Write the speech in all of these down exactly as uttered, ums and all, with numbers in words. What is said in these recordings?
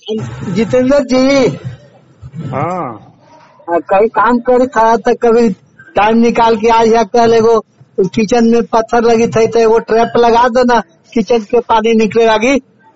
जितेंद्र जी, हाँ कहीं काम करे था तो कभी टाइम निकाल के आज या कल एगो किचन में पत्थर लगी थी तो एगो ट्रैप लगा दो ना, किचन के पानी निकले लगी।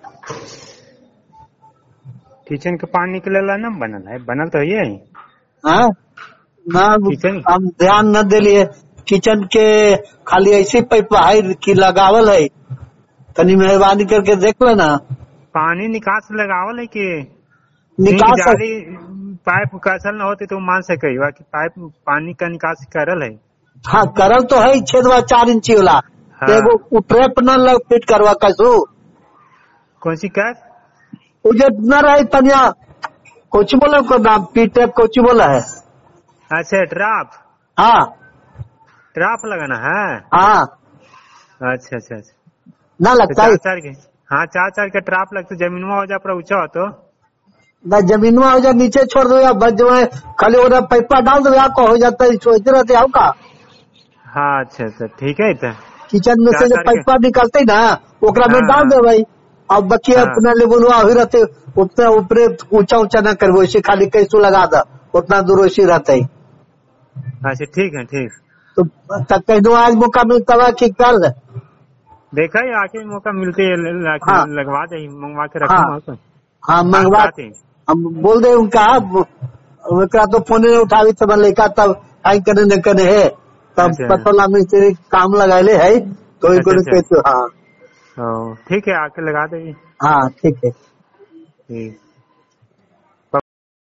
किचन के पानी निकलेला ना बनल है, बनल तो है। हाँ ना, किचन हम ध्यान न दिलिए। किचन के खाली ऐसी पाइप है कि लगावल है, तनी मेहरबानी करके देख लो ना। पानी निकास लगावल है कि निकास जाली पाइप कसल न होती तो मान सके कि पाइप पानी का निकास करल है। हाँ करल तो है, छेदवा चार इंची वाला। हाँ। एगो ट्रैप न लग फिट करवा कसू। कौन सी कर उजे न रहे तनिया कोची बोला को नाम पी ट्रैप कोची बोला है। अच्छा ट्राप, हाँ ट्राप लगाना है। हाँ अच्छा अच्छा अच्छा, न तो लगता चार है चार के, हाँ चार चार के ट्राप लगते, जमीन में हो जा पूरा ऊंचा हो तो न, जमीन में हो जाए नीचे छोड़ दो या बच जाए, खाली वो पैपा डाल दो आपको हो जाता है। सोचते रहते आओ का हाँ। अच्छा अच्छा ठीक है। तो किचन में से चार जो चार के, पैपा निकलते ना ओकरा में हाँ डाल हाँ दे भाई। अब बाकी हाँ। अपना लेवल हुई रहते, उतना ऊपरे ऊंचा ऊंचा न कर, वैसे खाली कैसो लगा दा, उतना दूर वैसे रहता है। अच्छा ठीक है ठीक। तो तक कह आज मौका मिलता है कि कल। देखा ही आके मौका मिलते है, हाँ लगवा दे, मंगवा के हाँ रखूंगा तो। हाँ आज मंगवा, चाहते हैं। हम बोल दे उनका ओकरा तो फोन नहीं उठावी तब लड़का तब आई करे न करे है, तब अच्छा पतला मिस्त्री काम लगाले है तो ही अच्छा कहते। हाँ अच्छा, ठीक है आके लगा देगी। हाँ ठीक है। ठीक।